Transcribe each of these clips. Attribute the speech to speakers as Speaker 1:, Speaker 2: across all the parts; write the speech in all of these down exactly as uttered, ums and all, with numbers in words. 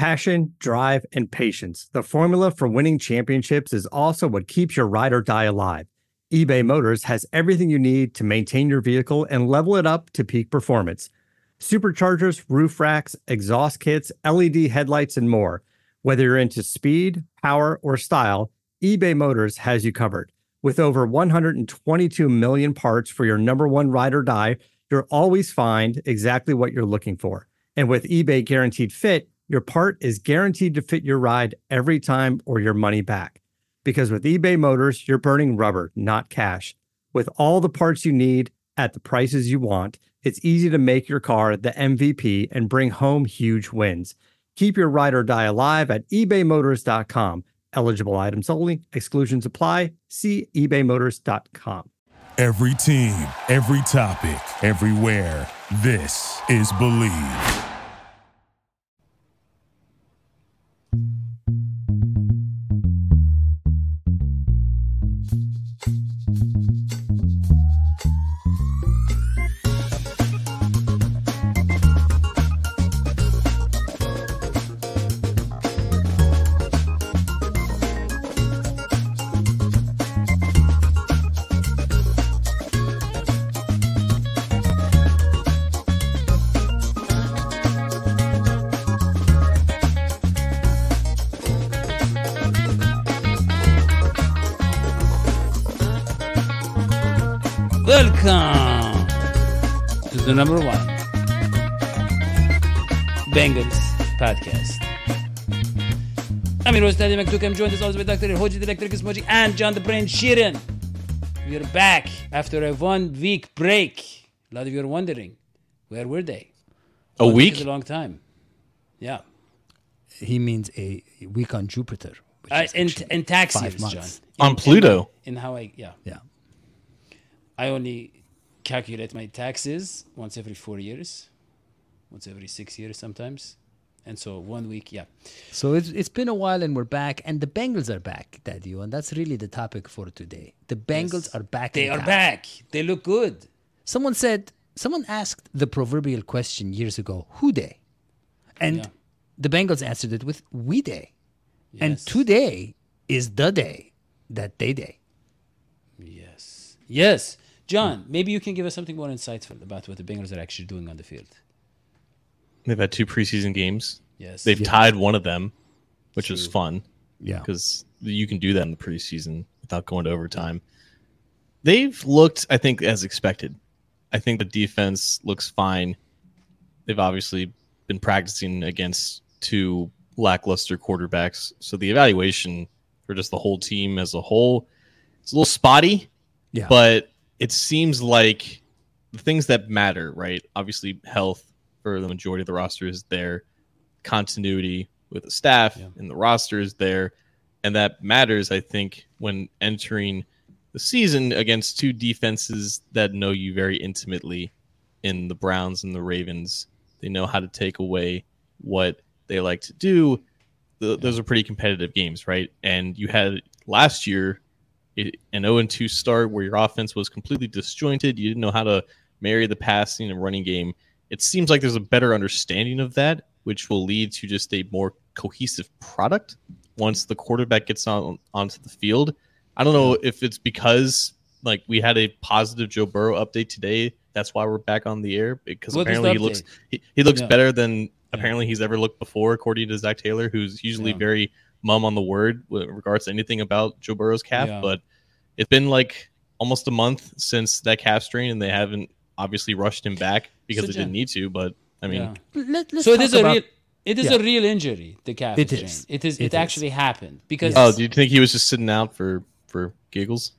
Speaker 1: Passion, drive, and patience. The formula for winning championships is also what keeps your ride or die alive. eBay Motors has everything you need to maintain your vehicle and level it up to peak performance. Superchargers, roof racks, exhaust kits, L E D headlights, and more. Whether you're into speed, power, or style, eBay Motors has you covered. With over one hundred twenty-two million parts for your number one ride or die, you'll always find exactly what you're looking for. And with eBay Guaranteed Fit, your part is guaranteed to fit your ride every time or your money back. Because with eBay Motors, you're burning rubber, not cash. With all the parts you need at the prices you want, it's easy to make your car the M V P and bring home huge wins. Keep your ride or die alive at ebay motors dot com. Eligible items only. Exclusions apply. See ebay motors dot com.
Speaker 2: Every team, every topic, everywhere. This is Believe.
Speaker 3: Welcome to the number one Bengals podcast. I'm your host, Daddy McDuke. I'm joined as always by Doctor Hoji, the Electric Smoji, and John the Brain Sheeran. We are back after a one-week break. A lot of you are wondering, where were they?
Speaker 4: A
Speaker 3: one
Speaker 4: week?
Speaker 3: Is a long time. Yeah.
Speaker 5: He means a week on Jupiter. Which
Speaker 3: Uh,
Speaker 5: is
Speaker 3: in,
Speaker 5: actually
Speaker 3: in tax
Speaker 5: five
Speaker 3: years,
Speaker 5: months.
Speaker 3: John. In,
Speaker 4: On Pluto.
Speaker 3: In, in how I, yeah.
Speaker 5: Yeah.
Speaker 3: I only calculate my taxes once every four years, once every six years sometimes. And so one week, yeah.
Speaker 5: So it's it's been a while and we're back, and the Bengals are back, Daddy, and that's really the topic for today. The Bengals
Speaker 3: Yes.
Speaker 5: are back.
Speaker 3: They
Speaker 5: in
Speaker 3: are
Speaker 5: town.
Speaker 3: back. They look good.
Speaker 5: Someone said, someone asked the proverbial question years ago, who they? And
Speaker 3: Yeah.
Speaker 5: the Bengals answered it with we they. And
Speaker 3: Yes.
Speaker 5: today is the day that they day.
Speaker 3: Yes. Yes. John, maybe you can give us something more insightful about what the Bengals are actually doing on the field.
Speaker 4: They've had two preseason games.
Speaker 3: Yes.
Speaker 4: They've
Speaker 5: Yeah.
Speaker 4: tied one of them, which was
Speaker 3: True.
Speaker 4: fun
Speaker 5: Yeah.
Speaker 4: because you can do that in the preseason without going to overtime. They've looked, I think, as expected. I think the defense looks fine. They've obviously been practicing against two lackluster quarterbacks. So the evaluation for just the whole team as a whole is a little spotty,
Speaker 5: Yeah.
Speaker 4: but it seems like the things that matter, right? Obviously, health for the majority of the roster is there. Continuity with the staff
Speaker 3: Yeah.
Speaker 4: and the roster is there. And that matters, I think, when entering the season against two defenses that know you very intimately in the Browns and the Ravens. They know how to take away what they like to do. The, those are pretty competitive games, right? And you had last year it, an oh and two start where your offense was completely disjointed. You didn't know how to marry the passing and running game. It seems like there's a better understanding of that, which will lead to just a more cohesive product once the quarterback gets on onto the field. I don't know if it's because like we had a positive Joe Burrow update today. That's why we're back on the air, because
Speaker 3: What is
Speaker 4: apparently
Speaker 3: the
Speaker 4: he looks
Speaker 3: update?
Speaker 4: he, he looks
Speaker 3: Yeah.
Speaker 4: better than apparently he's ever looked before, according to Zach Taylor, who's usually
Speaker 3: Yeah.
Speaker 4: very mum on the word with regards to anything about Joe Burrow's calf.
Speaker 3: Yeah.
Speaker 4: But it's been like almost a month since that calf strain, and they haven't obviously rushed him back because
Speaker 3: So,
Speaker 4: they
Speaker 3: Jen-
Speaker 4: didn't need to. But I mean,
Speaker 3: Yeah.
Speaker 5: Let, let's
Speaker 3: So it
Speaker 5: talk
Speaker 3: is a
Speaker 5: about-
Speaker 3: real it is
Speaker 5: Yeah.
Speaker 3: a real injury, the calf
Speaker 5: It
Speaker 3: strain.
Speaker 5: is.
Speaker 3: It is
Speaker 5: It
Speaker 3: it,
Speaker 5: is.
Speaker 3: actually happened because
Speaker 4: oh, do you think he was just sitting out for for giggles?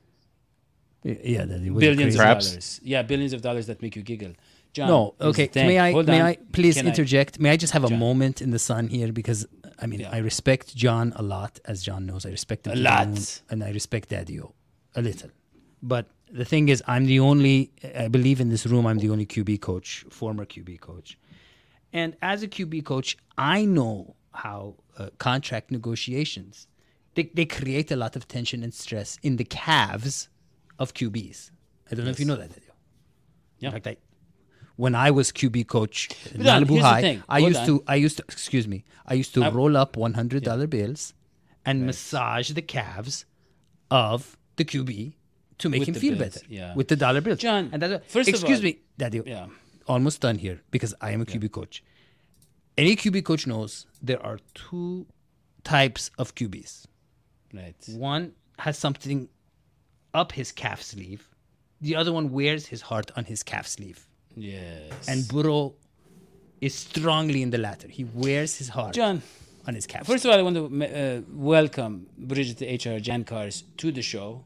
Speaker 5: Yeah, Daddy. was it
Speaker 3: billions
Speaker 5: crazy?
Speaker 3: of
Speaker 4: Perhaps.
Speaker 3: dollars. Yeah, billions of dollars that make you giggle. John,
Speaker 5: No,
Speaker 3: here's
Speaker 5: okay.
Speaker 3: the thing.
Speaker 5: May I?
Speaker 3: Hold
Speaker 5: may
Speaker 3: on.
Speaker 5: I please
Speaker 3: Can I-
Speaker 5: interject? May I just have a
Speaker 3: John.
Speaker 5: moment in the sun here, because I mean
Speaker 3: Yeah.
Speaker 5: I respect John a lot, as John knows. I respect him
Speaker 3: A
Speaker 5: to the
Speaker 3: lot.
Speaker 5: moon, and I respect Daddy-O a little. But the thing is, I'm the only. I believe in this room, I'm the only Q B coach, former Q B coach, and as a Q B coach, I know how uh, contract negotiations they they create a lot of tension and stress in the calves of Q Bs. I don't know if you know that, Daddy-O.
Speaker 3: Yeah.
Speaker 5: In fact, I, when I was Q B coach in
Speaker 3: Hold on,
Speaker 5: Malibu
Speaker 3: here's the
Speaker 5: High,
Speaker 3: thing.
Speaker 5: I
Speaker 3: Hold
Speaker 5: used
Speaker 3: on.
Speaker 5: to, I used to, excuse me, I used to
Speaker 3: I-
Speaker 5: roll up one hundred dollar bills and massage the calves of the Q B to make
Speaker 3: With
Speaker 5: him
Speaker 3: the
Speaker 5: feel
Speaker 3: bills,
Speaker 5: better
Speaker 3: yeah.
Speaker 5: with the dollar bills.
Speaker 3: John,
Speaker 5: and that's,
Speaker 3: first of
Speaker 5: excuse
Speaker 3: all-
Speaker 5: me, Daddy,
Speaker 3: Yeah.
Speaker 5: almost done here because I am a Q B coach. Any Q B coach knows there are two types of Q Bs.
Speaker 3: Right.
Speaker 5: One has something up his calf sleeve. The other one wears his heart on his calf sleeve.
Speaker 3: Yes.
Speaker 5: And Burrow is strongly in the latter. He wears his heart
Speaker 3: John,
Speaker 5: on his calf.
Speaker 3: first of all, I want to uh, welcome Bridget the H R Jankars to the show.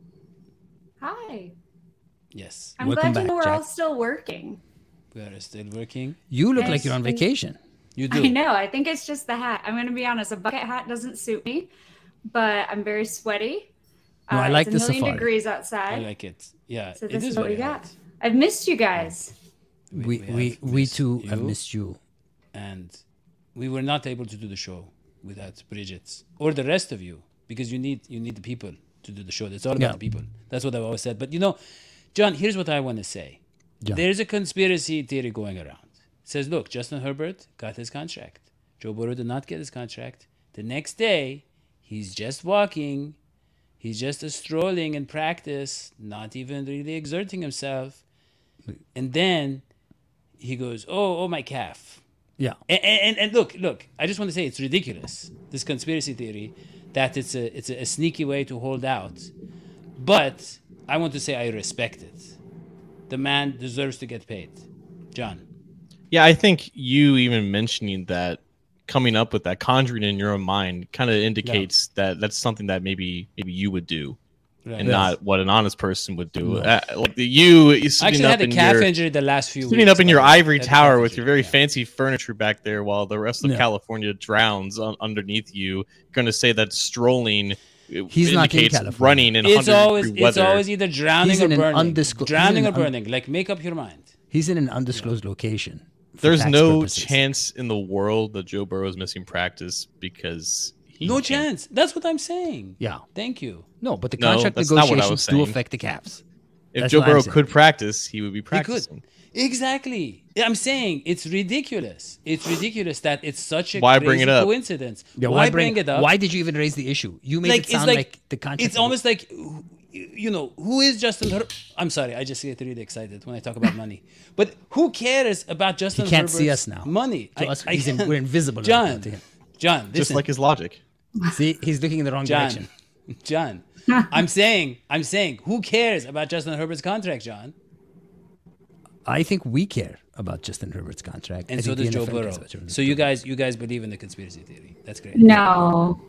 Speaker 6: Hi.
Speaker 3: Yes.
Speaker 6: I'm
Speaker 5: Welcome
Speaker 6: glad to know
Speaker 5: back,
Speaker 6: we're all
Speaker 5: Jack.
Speaker 6: still working.
Speaker 3: We are still working.
Speaker 5: You look like
Speaker 6: Yes.
Speaker 5: you're on vacation.
Speaker 3: You do.
Speaker 6: I know. I think it's just the hat. I'm going to be honest. A bucket hat doesn't suit me, but I'm very sweaty.
Speaker 5: No, I like
Speaker 6: it's a
Speaker 5: the
Speaker 6: million
Speaker 5: safari.
Speaker 6: degrees
Speaker 3: I
Speaker 6: outside.
Speaker 3: like it. Yeah.
Speaker 6: so
Speaker 3: it
Speaker 6: this
Speaker 3: is
Speaker 6: is what
Speaker 3: very
Speaker 6: we got.
Speaker 3: hot.
Speaker 6: I've missed you guys.
Speaker 5: We
Speaker 3: we
Speaker 5: we
Speaker 3: have
Speaker 5: we,
Speaker 3: missed
Speaker 5: too have
Speaker 3: you.
Speaker 5: missed you.
Speaker 3: And we were not able to do the show without Bridget or the rest of you because you need you need the people to do the show. It's all about
Speaker 5: Yeah.
Speaker 3: the people. That's what I've always said. But you know, John, here's what I want to say.
Speaker 5: John.
Speaker 3: There's a conspiracy theory going around. It says, look, Justin Herbert got his contract. Joe Burrow did not get his contract. The next day, he's just walking. He's just a strolling in practice, not even really exerting himself. And then he goes, oh, oh, my calf.
Speaker 5: Yeah.
Speaker 3: And, and, and look, look, I just want to say it's ridiculous, this conspiracy theory, that it's a it's a, a sneaky way to hold out. But I want to say I respect it. The man deserves to get paid. John.
Speaker 4: Yeah, I think you even mentioning that, coming up with that, conjuring in your own mind, kind of indicates that that's something that maybe maybe you would do,
Speaker 3: Right.
Speaker 4: and
Speaker 5: Yes.
Speaker 4: not what an honest person would do. Uh, like the, you
Speaker 3: I
Speaker 4: sitting
Speaker 3: actually
Speaker 4: up
Speaker 3: had a
Speaker 4: in
Speaker 3: calf
Speaker 4: your
Speaker 3: injury the last few
Speaker 4: sitting
Speaker 3: weeks.
Speaker 4: up in your
Speaker 3: by the way.
Speaker 4: ivory
Speaker 3: Had a
Speaker 4: tower
Speaker 3: calf
Speaker 4: with your
Speaker 3: injury,
Speaker 4: very
Speaker 3: yeah.
Speaker 4: fancy furniture back there, while the rest of
Speaker 5: Yeah.
Speaker 4: California drowns un- underneath you. Going to say that strolling uh,
Speaker 5: He's not in
Speaker 4: indicates
Speaker 5: California.
Speaker 4: running in
Speaker 3: It's
Speaker 4: one hundred
Speaker 3: always
Speaker 4: degree
Speaker 3: it's
Speaker 4: weather.
Speaker 3: always either drowning
Speaker 5: He's
Speaker 3: or
Speaker 5: in an
Speaker 3: burning.
Speaker 5: undisclo- he's
Speaker 3: drowning
Speaker 5: in
Speaker 3: or
Speaker 5: an un-
Speaker 3: burning. Like, make up your mind.
Speaker 5: He's in an undisclosed location. for
Speaker 4: There's
Speaker 5: tax
Speaker 4: no
Speaker 5: purposes.
Speaker 4: chance in the world that Joe Burrow is missing practice because he
Speaker 3: No
Speaker 4: can't-
Speaker 3: chance. That's what I'm saying.
Speaker 5: Yeah.
Speaker 3: Thank you.
Speaker 5: No, but the
Speaker 4: No,
Speaker 5: contract
Speaker 4: that's not what I was
Speaker 5: negotiations do
Speaker 4: saying.
Speaker 5: affect the Cavs.
Speaker 4: If
Speaker 5: That's
Speaker 4: Joe
Speaker 5: what I'm
Speaker 4: Burrow
Speaker 5: saying.
Speaker 4: could practice, he would be
Speaker 3: He
Speaker 4: practicing.
Speaker 3: could. Exactly. I'm saying it's ridiculous. It's ridiculous that it's such a
Speaker 4: Why
Speaker 3: crazy
Speaker 4: bring it up?
Speaker 3: coincidence.
Speaker 5: Yeah,
Speaker 3: why, bring, it up?
Speaker 5: Why did you even raise the issue? You made
Speaker 3: like
Speaker 5: it
Speaker 3: it's
Speaker 5: sound
Speaker 3: like,
Speaker 5: like, the contract.
Speaker 3: it's almost like you know who is Justin Herbert? I'm sorry, I just get really excited when I talk about money. But who cares about Justin
Speaker 5: He can't
Speaker 3: Herbert's
Speaker 5: see us now.
Speaker 3: money?
Speaker 5: To us, he's in- we're invisible right
Speaker 3: John,
Speaker 5: now to him.
Speaker 3: John,
Speaker 4: Just
Speaker 3: listen,
Speaker 4: like his logic.
Speaker 5: See, he's looking in the wrong
Speaker 3: John,
Speaker 5: direction.
Speaker 3: John. I'm saying, I'm saying, who cares about Justin Herbert's contract, John?
Speaker 5: I think we care about Justin Herbert's contract.
Speaker 3: And
Speaker 5: I
Speaker 3: so
Speaker 5: think the
Speaker 3: does Joe
Speaker 5: N F L cares
Speaker 3: Burrow.
Speaker 5: about Joe
Speaker 3: So you guys, you guys believe in the conspiracy theory? That's great.
Speaker 6: No.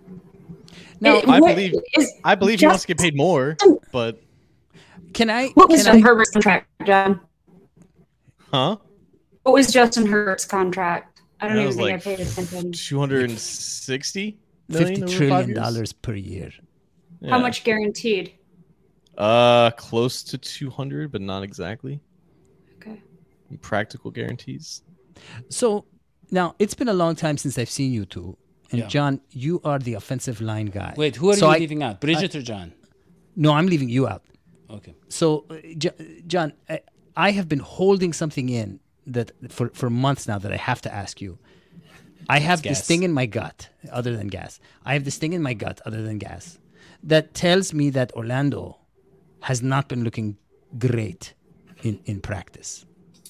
Speaker 5: Now,
Speaker 6: It-
Speaker 4: I
Speaker 6: what
Speaker 4: believe
Speaker 6: is-
Speaker 4: I believe he wants to get paid more, but
Speaker 5: Can I?
Speaker 6: What was
Speaker 5: can
Speaker 6: Justin
Speaker 5: I-
Speaker 6: Herbert's contract, John?
Speaker 4: huh?
Speaker 6: What was Justin Herbert's contract? I don't
Speaker 4: That
Speaker 6: even
Speaker 4: was
Speaker 6: think
Speaker 4: like
Speaker 6: I paid attention.
Speaker 4: two hundred and sixty
Speaker 5: fifty
Speaker 4: million over five
Speaker 5: trillion
Speaker 4: years?
Speaker 5: dollars per year.
Speaker 4: Yeah.
Speaker 6: How much guaranteed?
Speaker 4: Uh, close to two hundred, but not exactly.
Speaker 6: Okay.
Speaker 4: Practical guarantees.
Speaker 5: So now it's been a long time since I've seen you two. And
Speaker 3: Yeah.
Speaker 5: John, you are the offensive line guy.
Speaker 3: Wait, who are
Speaker 5: So
Speaker 3: you
Speaker 5: I-
Speaker 3: leaving out? Bridget or John?
Speaker 5: No, I'm leaving you out.
Speaker 3: Okay.
Speaker 5: So, uh, J- John, I, I have been holding something in that for, for months now that I have to ask you. I have this
Speaker 3: gas.
Speaker 5: thing in my gut, other than gas. I have this thing in my gut, other than gas, that tells me that Orlando has not been looking great in, in practice.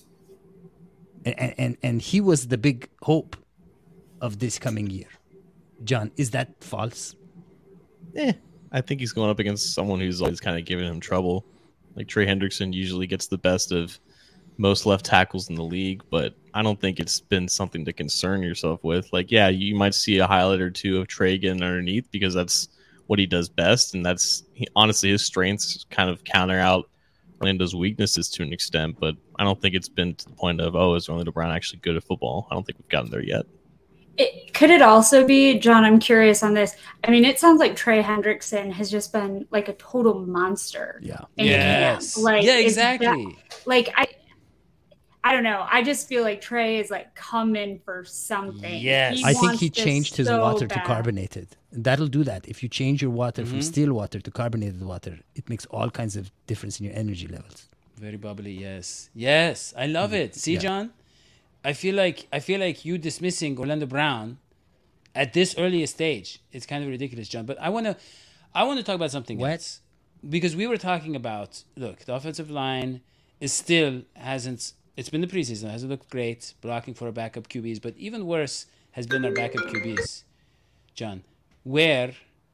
Speaker 5: And, and, and he was the big hope of this coming year. John, is that false?
Speaker 4: Eh, I think he's going up against someone who's always kind of giving him trouble. Like Trey Hendrickson usually gets the best of most left tackles in the league, but I don't think it's been something to concern yourself with. Like, yeah, you might see a highlight or two of Trey getting underneath because that's what he does best, and that's he, honestly his strengths kind of counter out Orlando's weaknesses to an extent. But I don't think it's been to the point of, oh, is Orlando Brown actually good at football? I don't think we've gotten there yet.
Speaker 6: It, could it also be, John, I'm curious on this. I mean, it sounds like Trey Hendrickson has just been like a total monster.
Speaker 5: Yeah.
Speaker 6: in
Speaker 3: Yes.
Speaker 6: camp. Like,
Speaker 3: yeah,
Speaker 6: is
Speaker 3: exactly.
Speaker 6: that- like, I I don't know. I just feel like Trey is like coming for something.
Speaker 3: Yes.
Speaker 6: He
Speaker 5: I think
Speaker 6: wants
Speaker 5: he
Speaker 6: this
Speaker 5: changed his
Speaker 6: so
Speaker 5: water to
Speaker 6: bad.
Speaker 5: carbonated. That'll do that. If you change your water
Speaker 3: Mm-hmm.
Speaker 5: from still water to carbonated water, it makes all kinds of difference in your energy levels.
Speaker 3: Very bubbly. Yes. Yes. I love it. See,
Speaker 5: Yeah.
Speaker 3: John? I feel like I feel like you dismissing Orlando Brown at this early stage. It's kind of ridiculous, John. But I want to I want to talk about something
Speaker 5: What?
Speaker 3: else. Because we were talking about, look, the offensive line is still hasn't it's been the preseason, hasn't looked great, blocking for our backup Q Bs, but even worse has been our backup Q Bs, John, where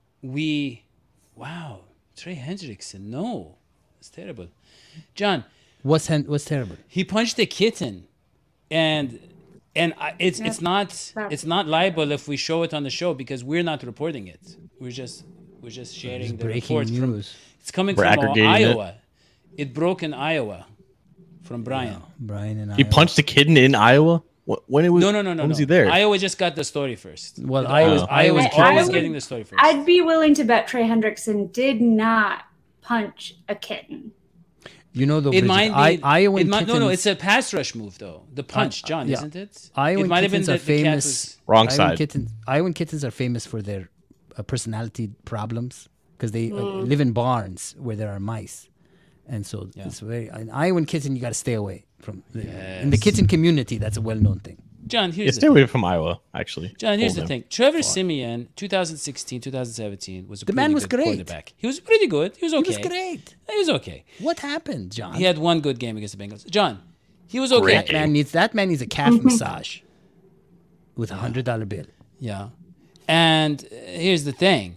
Speaker 3: we wow, Trey Hendrickson, no. It's terrible. John,
Speaker 5: What's hen- what's terrible?
Speaker 3: he punched a kitten, and and I, it's it's not it's not liable if we show it on the show because we're not reporting it. We're just we're just sharing the
Speaker 5: Breaking
Speaker 3: report from.
Speaker 5: news.
Speaker 3: It's coming
Speaker 4: We're
Speaker 3: from uh,
Speaker 4: aggregating it.
Speaker 3: Iowa. It. broke in Iowa, from Brian.
Speaker 5: Brian and I.
Speaker 4: He punched a kitten in Iowa. Wh- When it was
Speaker 3: No, no, no, no.
Speaker 4: When was
Speaker 3: no.
Speaker 4: he there?
Speaker 3: Iowa just got the story first.
Speaker 5: Well,
Speaker 3: It
Speaker 5: Iowa's-
Speaker 3: always- Iowa's
Speaker 5: Iowa's
Speaker 3: always
Speaker 6: I would-
Speaker 3: getting the story first.
Speaker 6: I'd be willing to bet Trey Hendrickson did not punch a kitten.
Speaker 5: You know, though,
Speaker 3: It
Speaker 5: Bridget,
Speaker 3: might
Speaker 5: I,
Speaker 3: be.
Speaker 5: Iowa
Speaker 3: it might, no, no.
Speaker 5: kittens-
Speaker 3: It's a pass rush move, though. The punch, John,
Speaker 5: yeah.
Speaker 3: isn't it?
Speaker 5: Iowan
Speaker 3: it might have been
Speaker 5: kittens
Speaker 3: that
Speaker 5: are
Speaker 3: the cat
Speaker 5: famous.
Speaker 3: was.
Speaker 4: Wrong
Speaker 5: Iowan
Speaker 4: side.
Speaker 5: Kittens, Iowan kittens are famous for their uh, personality problems because they uh,
Speaker 3: Mm.
Speaker 5: live in barns where there are mice, and so it's very. An Iowan kitten, you got to stay away from. The, In the
Speaker 3: Yes.
Speaker 5: kitten community, that's a well-known thing.
Speaker 3: John,
Speaker 4: Yeah,
Speaker 3: here's
Speaker 4: stay
Speaker 3: the
Speaker 4: away from Iowa, actually.
Speaker 3: John, here's
Speaker 4: Hold
Speaker 3: the
Speaker 4: him.
Speaker 3: thing. Trevor Simeon, twenty sixteen, twenty seventeen, was a
Speaker 5: The
Speaker 3: pretty
Speaker 5: man was
Speaker 3: good
Speaker 5: great.
Speaker 3: quarterback. He was pretty good. He was okay.
Speaker 5: He was great.
Speaker 3: He was okay.
Speaker 5: What happened, John?
Speaker 3: He had one good game against the Bengals. John, he was okay.
Speaker 5: that man needs that man needs a calf massage with a hundred dollar bill.
Speaker 3: Yeah. And uh, here's the thing.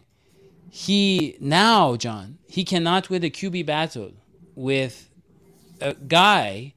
Speaker 3: He now, John, he cannot win a Q B battle with a guy,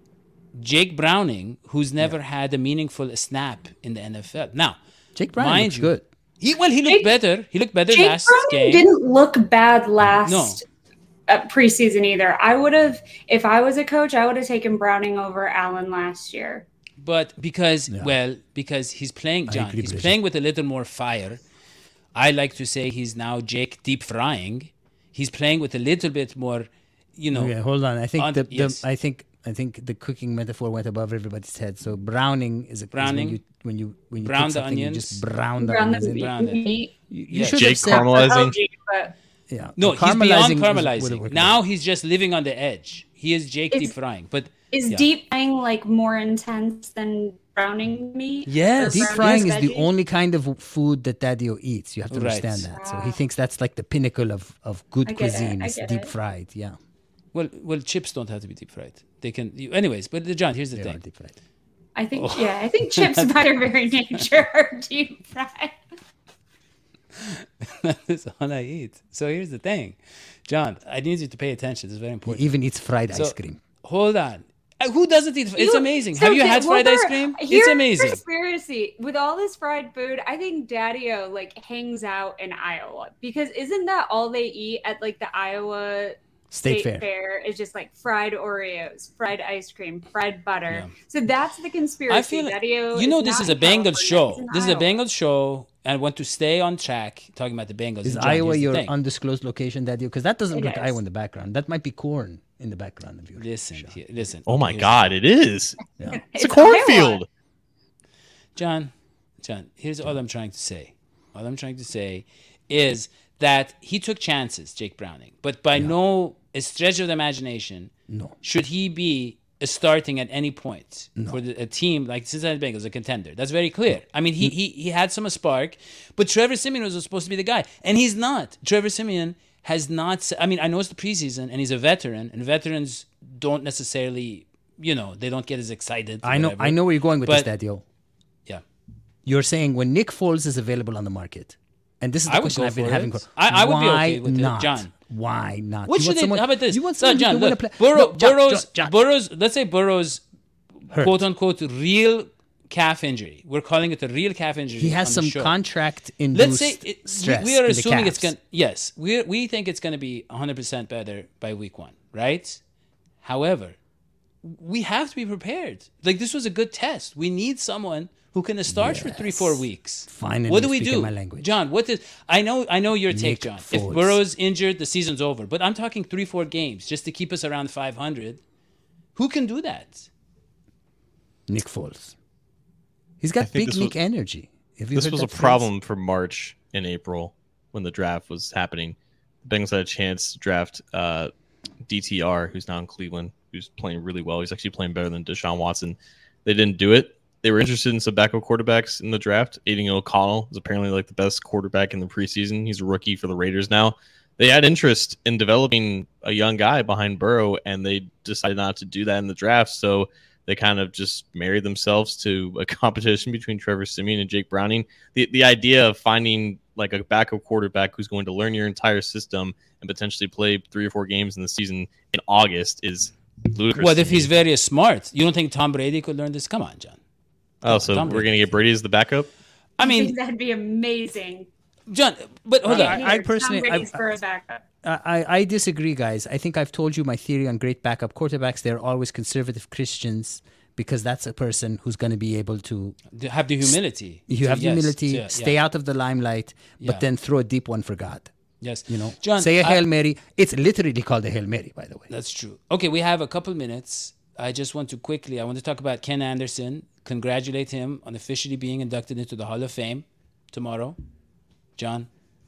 Speaker 3: Jake Browning, who's never had a meaningful snap in the N F L. Now,
Speaker 5: Jake Browning
Speaker 3: mind
Speaker 5: looks
Speaker 3: you,
Speaker 5: good.
Speaker 3: He well, he looked
Speaker 6: Jake-
Speaker 3: better. He looked better
Speaker 6: Jake
Speaker 3: last
Speaker 6: Browning
Speaker 3: game.
Speaker 6: didn't look bad last
Speaker 3: No.
Speaker 6: uh, preseason either. I would have, if I was a coach, I would have taken Browning over Allen last year.
Speaker 3: But because, well, because he's playing, John,
Speaker 5: agree,
Speaker 3: he's
Speaker 5: Bridget.
Speaker 3: playing with a little more fire. I like to say he's now Jake deep frying. He's playing with a little bit more, you know.
Speaker 5: Okay, hold on. I think
Speaker 3: on-
Speaker 5: the, the
Speaker 3: yes.
Speaker 5: I think I think the cooking metaphor went above everybody's head. So browning is a is
Speaker 3: Browning.
Speaker 5: when you when you when you
Speaker 3: Brown
Speaker 5: cook
Speaker 3: the
Speaker 5: something, you
Speaker 3: onions.
Speaker 5: just brown the
Speaker 6: Brown
Speaker 5: onions.
Speaker 6: the
Speaker 5: in.
Speaker 3: brown it.
Speaker 6: meat.
Speaker 5: You, you
Speaker 3: Yeah.
Speaker 5: should
Speaker 4: Jake
Speaker 5: have said
Speaker 4: caramelizing.
Speaker 6: Oh, but
Speaker 5: yeah.
Speaker 3: No,
Speaker 5: the
Speaker 3: he's beyond
Speaker 5: was- was-
Speaker 3: caramelizing.
Speaker 5: would've worked
Speaker 3: Now
Speaker 5: better.
Speaker 3: he's just living on the edge. He is Jake
Speaker 6: It's-
Speaker 3: deep frying. But
Speaker 6: is
Speaker 3: Yeah.
Speaker 6: deep frying like more intense than browning meat?
Speaker 3: Yes.
Speaker 6: Or
Speaker 5: Deep
Speaker 6: browning
Speaker 5: frying is the
Speaker 6: veggies?
Speaker 5: only kind of food that Daddy-O eats. You have to
Speaker 3: Right.
Speaker 5: understand that. So he
Speaker 6: Ah.
Speaker 5: thinks that's like the pinnacle of, of good
Speaker 6: I get it,
Speaker 5: cuisine.
Speaker 6: I
Speaker 5: Is
Speaker 6: get
Speaker 5: deep
Speaker 6: it.
Speaker 5: fried. Yeah.
Speaker 3: well, well, chips don't have to be deep fried. They can. You, anyways, but uh, John, here's the
Speaker 5: They are
Speaker 3: thing.
Speaker 5: deep fried.
Speaker 6: I think,
Speaker 3: Oh.
Speaker 6: yeah, I think chips by their very nature are deep fried.
Speaker 3: That's all I eat. So here's the thing, John. I need you to pay attention. This is very
Speaker 5: He
Speaker 3: important.
Speaker 5: even eats fried
Speaker 3: So-
Speaker 5: ice cream.
Speaker 3: Hold on. Uh, Who doesn't eat? It's
Speaker 6: You-
Speaker 3: amazing.
Speaker 6: so
Speaker 3: Have you
Speaker 6: the-
Speaker 3: had
Speaker 6: well,
Speaker 3: fried ice
Speaker 6: there-
Speaker 3: cream? It's
Speaker 6: here's the
Speaker 3: amazing.
Speaker 6: Conspiracy with all this fried food. I think Daddy-O like hangs out in Iowa because isn't that all they eat at like the Iowa
Speaker 5: State Fair.
Speaker 6: Is just like fried Oreos, fried ice cream, fried butter.
Speaker 3: Yeah.
Speaker 6: So that's the conspiracy.
Speaker 3: I feel like-
Speaker 6: Daddy-O
Speaker 3: you know
Speaker 6: is
Speaker 3: this
Speaker 6: not
Speaker 3: is a
Speaker 6: in
Speaker 3: Bengals
Speaker 6: California,
Speaker 3: show.
Speaker 6: it's in
Speaker 3: This is a
Speaker 6: Iowa.
Speaker 3: Bengals show, and I want to stay on track talking about the Bengals.
Speaker 5: Is
Speaker 3: And John,
Speaker 5: Iowa
Speaker 3: here's the
Speaker 5: your
Speaker 3: thing.
Speaker 5: undisclosed location, Daddy? Because that doesn't
Speaker 6: It
Speaker 5: look
Speaker 6: is.
Speaker 5: Iowa in the background. That might be corn in the background of your.
Speaker 3: Listen, here, listen.
Speaker 4: Oh my
Speaker 3: Here's-
Speaker 4: God, it is.
Speaker 5: Yeah.
Speaker 4: It's a
Speaker 6: It's
Speaker 4: cornfield.
Speaker 3: John, John, here's all I'm trying to say. All I'm trying to say is that he took chances, Jake Browning, but by no stretch of the imagination
Speaker 5: No.
Speaker 3: should he be starting at any point for the, a team like Cincinnati Bengals, a contender. That's very clear. I mean, he he he had some spark, but Trevor Simeon was supposed to be the guy, and he's not. Trevor Simeon has not. s- I mean, I know it's the preseason, and he's a veteran, and veterans don't necessarily, you know, they don't get as excited. or
Speaker 5: I know.
Speaker 3: whatever.
Speaker 5: I know where you're going with this,
Speaker 3: But-
Speaker 5: Daddy-O.
Speaker 3: Yeah.
Speaker 5: You're saying when Nick Foles is available on the market, and this is the
Speaker 3: I would
Speaker 5: question
Speaker 3: go
Speaker 5: I've been
Speaker 3: for
Speaker 5: having.
Speaker 3: it.
Speaker 5: for-
Speaker 3: I- I would be
Speaker 5: Why
Speaker 3: okay with it,
Speaker 5: not?
Speaker 3: John.
Speaker 5: Why not?
Speaker 3: What
Speaker 5: You
Speaker 3: should
Speaker 5: want
Speaker 3: they?
Speaker 5: someone-
Speaker 3: How about this?
Speaker 5: You want
Speaker 3: So,
Speaker 5: someone
Speaker 3: John,
Speaker 5: who can win a
Speaker 3: look,
Speaker 5: play-
Speaker 3: Burrow,
Speaker 5: No, John,
Speaker 3: Burrows,
Speaker 5: John, John.
Speaker 3: Burrows. Let's say Burrows,
Speaker 5: Hurt.
Speaker 3: quote unquote, real calf injury. We're calling it a real calf injury.
Speaker 5: He has
Speaker 3: on
Speaker 5: some
Speaker 3: the show.
Speaker 5: contract induced
Speaker 3: Let's say it, we,
Speaker 5: stress.
Speaker 3: we are
Speaker 5: in the
Speaker 3: assuming it's
Speaker 5: calves.
Speaker 3: going. Yes, we we think it's going to be one hundred percent better by week one, right? However, we have to be prepared. Like this was a good test. We need someone who can start for three, four weeks.
Speaker 5: Finally
Speaker 3: what do we
Speaker 5: speaking
Speaker 3: do,
Speaker 5: my language.
Speaker 3: John? What is? I know, I know your take,
Speaker 5: Nick
Speaker 3: John.
Speaker 5: Foles.
Speaker 3: If Burrow's injured, the season's over. But I'm talking three, four games just to keep us around five hundred. Who can do that?
Speaker 5: Nick Foles. He's got
Speaker 4: think
Speaker 5: big
Speaker 4: this
Speaker 5: Nick
Speaker 4: was-
Speaker 5: energy. Have you
Speaker 4: This
Speaker 5: heard
Speaker 4: was a
Speaker 5: that phrase?
Speaker 4: problem for March and April when the draft was happening. The Bengals had a chance to draft uh, D T R, who's now in Cleveland, who's playing really well. He's actually playing better than Deshaun Watson. They didn't do it. They were interested in some backup quarterbacks in the draft. Aiden O'Connell is apparently like the best quarterback in the preseason. He's a rookie for the Raiders now. They had interest in developing a young guy behind Burrow, and they decided not to do that in the draft. So they kind of just married themselves to a competition between Trevor Siemian and Jake Browning. The the idea of finding like a backup quarterback who's going to learn your entire system and potentially play three or four games in the season in August is ludicrous.
Speaker 3: What
Speaker 4: to
Speaker 3: if
Speaker 4: me.
Speaker 3: he's very smart? You don't think Tom Brady could learn this? Come on, John.
Speaker 4: Oh, so
Speaker 3: Tom
Speaker 4: we're
Speaker 3: Brady.
Speaker 4: going to get Brady as the backup?
Speaker 3: I
Speaker 6: I think
Speaker 3: mean,
Speaker 6: that'd be amazing.
Speaker 3: John, but hold
Speaker 5: I-
Speaker 3: on.
Speaker 5: I personally-
Speaker 6: Tom Brady's
Speaker 5: I-
Speaker 6: for a backup.
Speaker 5: I, I disagree, guys. I think I've told you my theory on great backup quarterbacks. They're always conservative Christians because that's a person who's going to be able to.
Speaker 3: Have the humility.
Speaker 5: You have
Speaker 3: Yes,
Speaker 5: humility,
Speaker 3: yeah,
Speaker 5: stay
Speaker 3: yeah.
Speaker 5: out of the limelight, but
Speaker 3: Yeah.
Speaker 5: then throw a deep one for God.
Speaker 3: Yes.
Speaker 5: You know,
Speaker 3: John,
Speaker 5: say a
Speaker 3: I-
Speaker 5: Hail Mary. It's literally called a Hail Mary, by the way.
Speaker 3: That's true. Okay, we have a couple minutes. I just want to quickly, I want to talk about Ken Anderson. Congratulate him on officially being inducted into the Hall of Fame tomorrow. John?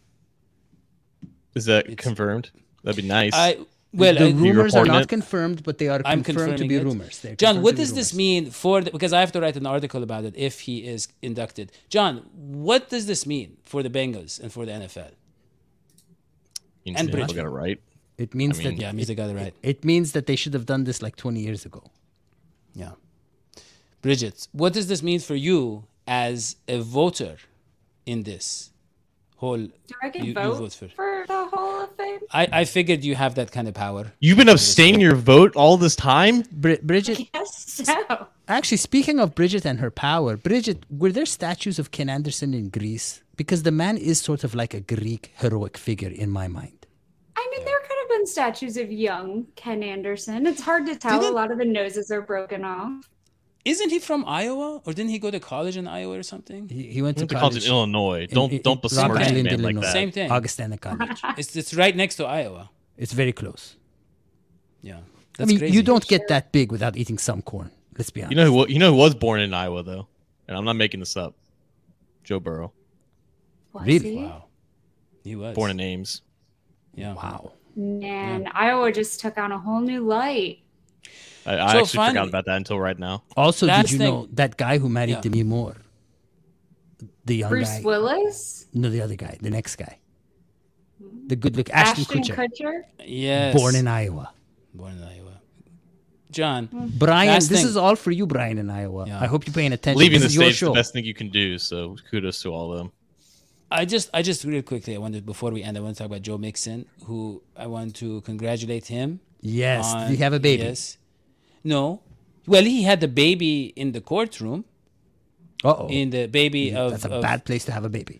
Speaker 4: Is that
Speaker 3: It's-
Speaker 4: confirmed? That'd be nice.
Speaker 3: I well,
Speaker 5: the
Speaker 3: I,
Speaker 5: rumors are
Speaker 4: reporting
Speaker 5: not
Speaker 4: it?
Speaker 5: confirmed, but they are
Speaker 3: I'm
Speaker 5: confirmed to
Speaker 3: confirming
Speaker 5: be
Speaker 3: it.
Speaker 5: rumors. They're
Speaker 3: John,
Speaker 5: confirmed
Speaker 3: what
Speaker 5: to be
Speaker 3: does this
Speaker 5: rumors.
Speaker 3: mean for the, because I have to write an article about it if he is inducted. John, what does this mean for the Bengals and for the N F L?
Speaker 4: Means
Speaker 3: and
Speaker 4: they
Speaker 3: Bridge.
Speaker 4: got it right.
Speaker 5: It means
Speaker 4: I mean,
Speaker 5: that
Speaker 3: Yeah, means they got it right.
Speaker 5: it means that they should have done this like twenty years ago.
Speaker 3: Yeah. Bridget, what does this mean for you as a voter in this whole?
Speaker 6: Do I get
Speaker 3: You- you
Speaker 6: vote,
Speaker 3: vote for-
Speaker 6: for the Hall of Fame?
Speaker 3: I, I figured you have that kind of power.
Speaker 4: You've been abstaining your vote all this time?
Speaker 5: Bri- Bridget,
Speaker 6: Yes, so.
Speaker 5: actually, speaking of Bridget and her power, Bridget, were there statues of Ken Anderson in Greece? Because the man is sort of like a Greek heroic figure in my mind.
Speaker 6: I mean, there could have been statues of young Ken Anderson. It's hard to tell. A
Speaker 3: Didn't-
Speaker 6: lot of the noses are broken off.
Speaker 3: Isn't he from Iowa, or didn't he go to college in Iowa or something?
Speaker 5: He, he went to
Speaker 4: Went to college
Speaker 5: college
Speaker 4: in Illinois.
Speaker 5: in-
Speaker 4: Don't
Speaker 5: in-
Speaker 4: don't
Speaker 5: in
Speaker 4: besmirch
Speaker 5: Rock
Speaker 4: a
Speaker 5: Island,
Speaker 4: man like
Speaker 5: Illinois.
Speaker 4: that.
Speaker 3: Same thing.
Speaker 5: Augustana College.
Speaker 3: It's it's right next to Iowa.
Speaker 5: It's very close.
Speaker 3: Yeah,
Speaker 5: I
Speaker 3: that's
Speaker 5: mean,
Speaker 3: crazy.
Speaker 5: you don't get that big without eating some corn. Let's be honest.
Speaker 4: You know who wa- you know who was born in Iowa though, and I'm not making this up. Joe Burrow,
Speaker 6: Was
Speaker 5: Really?
Speaker 6: he?
Speaker 3: Wow, he was
Speaker 4: born in Ames.
Speaker 3: Yeah.
Speaker 5: Wow.
Speaker 6: Man, Iowa just took on a whole new light.
Speaker 4: I, I
Speaker 3: So
Speaker 4: actually
Speaker 3: finally-
Speaker 4: forgot about that until right now.
Speaker 5: Also,
Speaker 3: Last
Speaker 5: did you
Speaker 3: thing-
Speaker 5: know that guy who married
Speaker 3: Yeah.
Speaker 5: Demi Moore? The young
Speaker 6: Bruce
Speaker 5: guy.
Speaker 6: Willis,
Speaker 5: No, the other guy, the next guy. The good look, Ashton,
Speaker 6: Ashton
Speaker 5: Kutcher,
Speaker 6: Kutcher.
Speaker 3: Yes.
Speaker 5: born in Iowa.
Speaker 3: born in Iowa. John,
Speaker 5: Brian,
Speaker 3: Last
Speaker 5: this
Speaker 3: thing-
Speaker 5: is all for you, Brian in Iowa.
Speaker 3: Yeah.
Speaker 5: I hope you're paying attention.
Speaker 4: Leaving the
Speaker 5: this is your
Speaker 4: state's
Speaker 5: show.
Speaker 4: the best thing you can do. So kudos to all of them.
Speaker 3: I just, I just real quickly, I wanted before we end, I want to talk about Joe Mixon, who I want to congratulate him.
Speaker 5: Yes.
Speaker 3: on-
Speaker 5: Did he have a baby?
Speaker 3: Yes. No. Well, he had the baby in the courtroom.
Speaker 5: Uh oh.
Speaker 3: In the baby of,
Speaker 5: That's a
Speaker 3: of
Speaker 5: bad place to have a baby.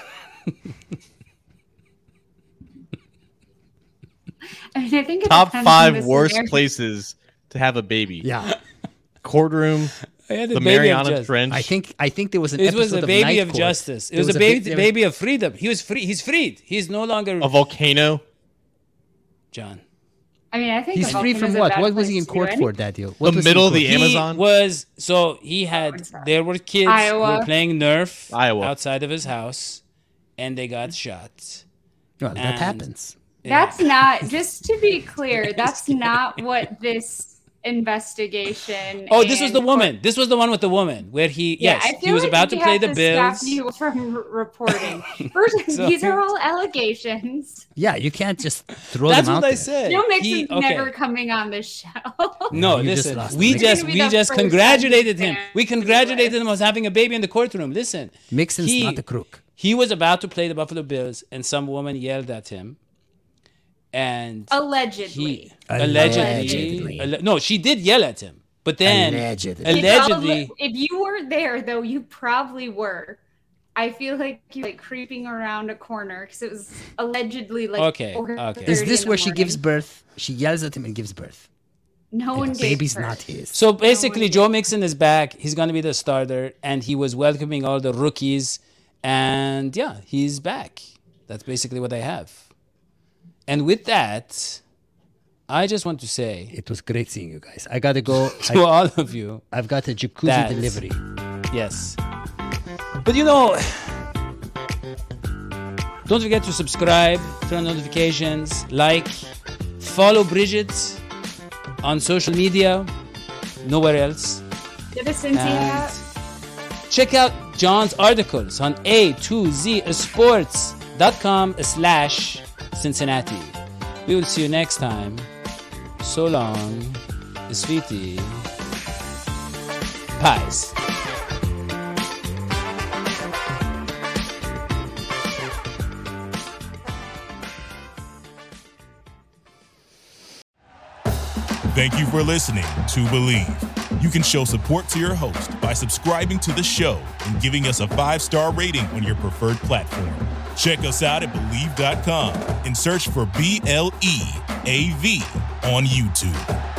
Speaker 6: I mean, I think it
Speaker 4: Top
Speaker 6: depends on
Speaker 4: five
Speaker 6: the
Speaker 4: worst
Speaker 6: scenario.
Speaker 4: places to have a baby.
Speaker 5: Yeah.
Speaker 4: Courtroom,
Speaker 3: I had
Speaker 4: the
Speaker 3: baby of
Speaker 4: Mariana
Speaker 3: justice.
Speaker 4: Trench.
Speaker 5: I think I think there was an
Speaker 3: It
Speaker 5: episode
Speaker 3: was a
Speaker 5: of
Speaker 3: baby
Speaker 5: Night
Speaker 3: of
Speaker 5: Court.
Speaker 3: justice. It
Speaker 5: There
Speaker 3: was, a
Speaker 5: a
Speaker 3: baby,
Speaker 5: big-
Speaker 3: baby of freedom. He was free. He's freed. He's no longer
Speaker 4: a volcano.
Speaker 3: John.
Speaker 6: I mean, I think
Speaker 5: He's
Speaker 6: a
Speaker 5: free
Speaker 6: volcano's
Speaker 5: from
Speaker 6: a
Speaker 5: what?
Speaker 6: bad
Speaker 5: What was he
Speaker 6: place
Speaker 5: in
Speaker 6: to do
Speaker 5: court for,
Speaker 6: anything.
Speaker 5: Daddy? What
Speaker 4: The
Speaker 5: was he in
Speaker 4: middle of
Speaker 5: court
Speaker 4: the
Speaker 5: for?
Speaker 4: Amazon?
Speaker 3: He was so he had.
Speaker 6: it's not.
Speaker 3: There were kids who
Speaker 6: Iowa.
Speaker 3: were playing Nerf
Speaker 4: Iowa.
Speaker 3: outside of his house, and they got shot.
Speaker 5: Well, that
Speaker 3: And-
Speaker 5: happens.
Speaker 6: That's not, just to be clear, that's not what this investigation.
Speaker 3: Oh, this was the
Speaker 6: and-
Speaker 3: woman. This was the one with the woman where he.
Speaker 6: Yeah,
Speaker 3: yes,
Speaker 6: I feel
Speaker 3: he was
Speaker 6: like
Speaker 3: about to
Speaker 6: we
Speaker 3: play
Speaker 6: have
Speaker 3: the
Speaker 6: to
Speaker 3: Bills.
Speaker 6: Stop you from r- reporting. First,
Speaker 3: So-
Speaker 6: these are all allegations.
Speaker 5: Yeah, you can't just throw
Speaker 3: That's
Speaker 5: them out
Speaker 3: what I
Speaker 5: there.
Speaker 3: said.
Speaker 6: Joe
Speaker 3: He-
Speaker 6: Mixon's
Speaker 3: okay.
Speaker 6: never coming on this show.
Speaker 3: No,
Speaker 5: You just
Speaker 3: listen.
Speaker 5: lost
Speaker 3: we
Speaker 5: the
Speaker 3: just
Speaker 6: Maybe
Speaker 3: we
Speaker 6: the
Speaker 3: just
Speaker 6: first
Speaker 3: congratulated him.
Speaker 6: fan
Speaker 3: We congratulated
Speaker 6: anyway.
Speaker 3: him on having a baby in the courtroom. Listen,
Speaker 5: Mixon's
Speaker 3: he-
Speaker 5: not a crook.
Speaker 3: he was about to play the Buffalo Bills, and some woman yelled at him, and
Speaker 6: Allegedly.
Speaker 3: he allegedly,
Speaker 5: Allegedly.
Speaker 3: alle- no, she did yell at him, but then
Speaker 5: Allegedly.
Speaker 6: It's
Speaker 3: allegedly,
Speaker 6: all- if you weren't there, though, you probably were. I feel like you were like creeping around a corner because it was allegedly like.
Speaker 3: Okay,
Speaker 6: four
Speaker 3: okay.
Speaker 5: Is
Speaker 6: thirty
Speaker 5: this
Speaker 6: in the
Speaker 5: where she gives
Speaker 6: morning.
Speaker 5: birth? She yells at him and gives birth.
Speaker 6: No one
Speaker 5: The
Speaker 6: gave
Speaker 5: baby's
Speaker 6: birth.
Speaker 5: not his.
Speaker 3: so basically,
Speaker 6: one
Speaker 3: Joe
Speaker 6: did.
Speaker 3: Mixon is back. He's going to be the starter, and he was welcoming all the rookies, and yeah, he's back. That's basically what I have. And with that, I just want to say
Speaker 5: It was great seeing you guys. I gotta go.
Speaker 3: to
Speaker 5: I,
Speaker 3: all of you,
Speaker 5: I've got a jacuzzi
Speaker 3: That's-
Speaker 5: delivery.
Speaker 3: yes. But you know, don't forget to subscribe, turn on notifications, like, follow Bridget on social media, nowhere else.
Speaker 6: Get a Cincy hat.
Speaker 3: Check out John's articles on A two Z sports dot com slash Cincinnati. We will see you next time. So long, sweetie. Pies.
Speaker 2: Thank you for listening to Believe. You can show support to your host by subscribing to the show and giving us a five-star rating on your preferred platform. Check us out at Believe dot com and search for B L E A V on YouTube.